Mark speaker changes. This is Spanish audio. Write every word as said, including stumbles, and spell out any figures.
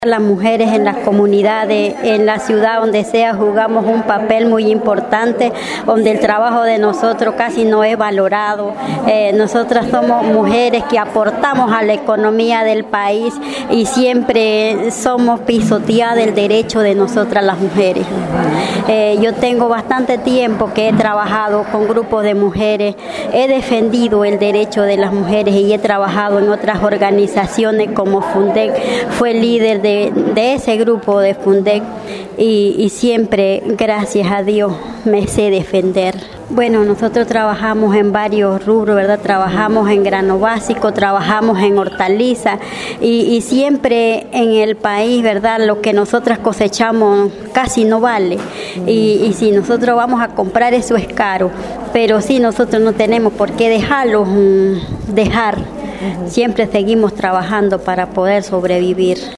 Speaker 1: Las mujeres en las comunidades, en la ciudad, donde sea, jugamos un papel muy importante, donde el trabajo de nosotros casi no es valorado. Eh, nosotras somos mujeres que aportamos a la economía del país y siempre somos pisoteadas el derecho de nosotras las mujeres. Eh, yo tengo bastante tiempo que he trabajado con grupos de mujeres, he defendido el derecho de las mujeres y he trabajado en otras organizaciones como Fundec, fue líder de De, de ese grupo de Fundec y, y siempre, gracias a Dios, me sé defender. Bueno, nosotros trabajamos en varios rubros, ¿verdad? Trabajamos en grano básico, trabajamos en hortalizas y, y siempre en el país, ¿verdad? Lo que nosotras cosechamos casi no vale y, y si nosotros vamos a comprar eso es caro, pero sí nosotros no tenemos por qué dejarlo, dejar. Siempre seguimos trabajando para poder sobrevivir.